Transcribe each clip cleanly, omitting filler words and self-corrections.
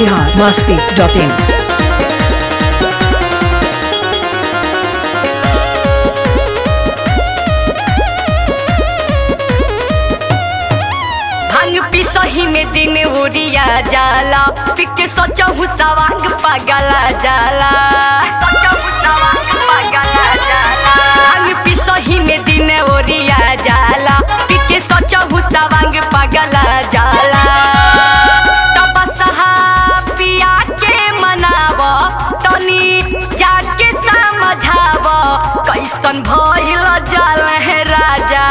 biharmasti.in पिसही में दिन उड़िया जाला पिके सोचहु सवांग पगला जाला पिसही में दिन उड़िया जाला पिके सोचहु सवांग पगला जाला तब सहा पिया के मनाव तनी जाके समझाव कैसन भइल जल है राजा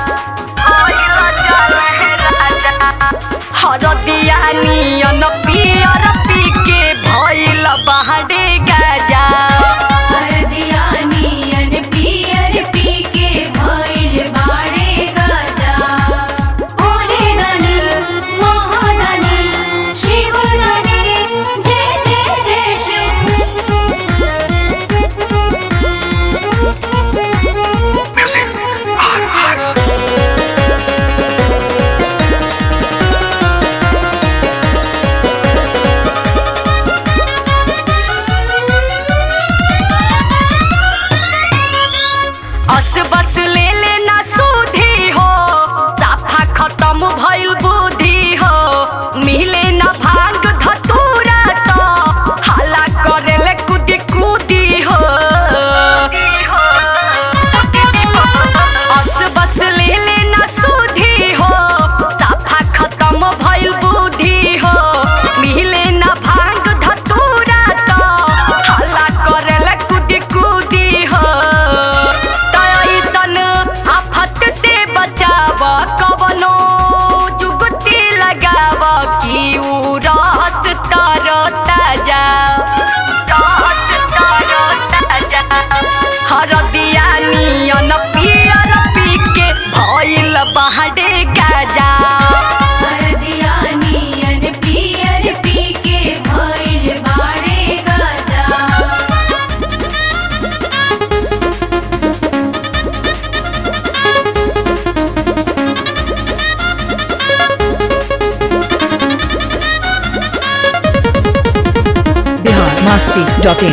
हरदिया नियन पियर पी के भइल बहाडे गाजा हरदिया नियन पियर पी के भइल बाड़े गाजा भोले दानी महादानी शिव दानी जय जय जय शिव बस ले लेना सुधी हो साफा खत्म भइल बुद्धि हो मिले न भांग धतूरा तो हाला करेले कुदी कुदी हो बस ले लेना सुधी हो साफा खत्म भइल बुद्धि हो मिले न भांग धतूरा तो हाला करेले कुदी कुदी हो आफत से बचाव कवनो जुगती लगाव की रस तारो ताजा हरदिया नियन पियर पी के भइल बहाडे गाजा हरदिया नियन पियर पी के भइल बाड़े गाजा biharmasti.in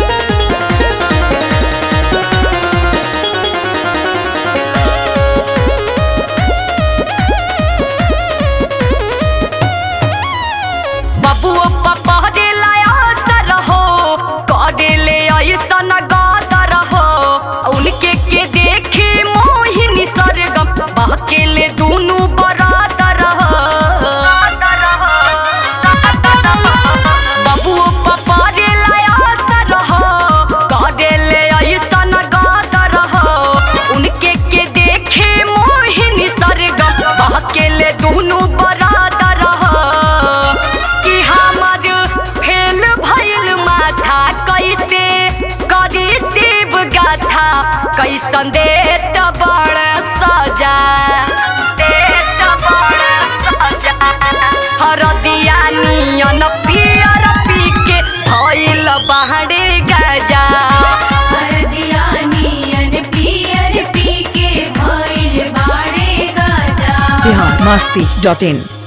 बबुओ पपा दे लाया सर हो करेले ऐसन गादर हो उनके के देखे मोहिनी सरगम बहकेले दुनु बरादर हो बबुओ पपा दे लाया सर हो करेले ऐसन गादर हो उनके के देखे मोहिनी सरगम बहकेले दुनु बरादर हो कि हमर फेल भइल माथा कैसे करी शिव गाथा कैसन देत बड़ सजा हरदिया नियन पियर पी के भइल बहाडे गाजा हरदिया नियन पियर पी के भइल बाड़े गाजा biharmasti.in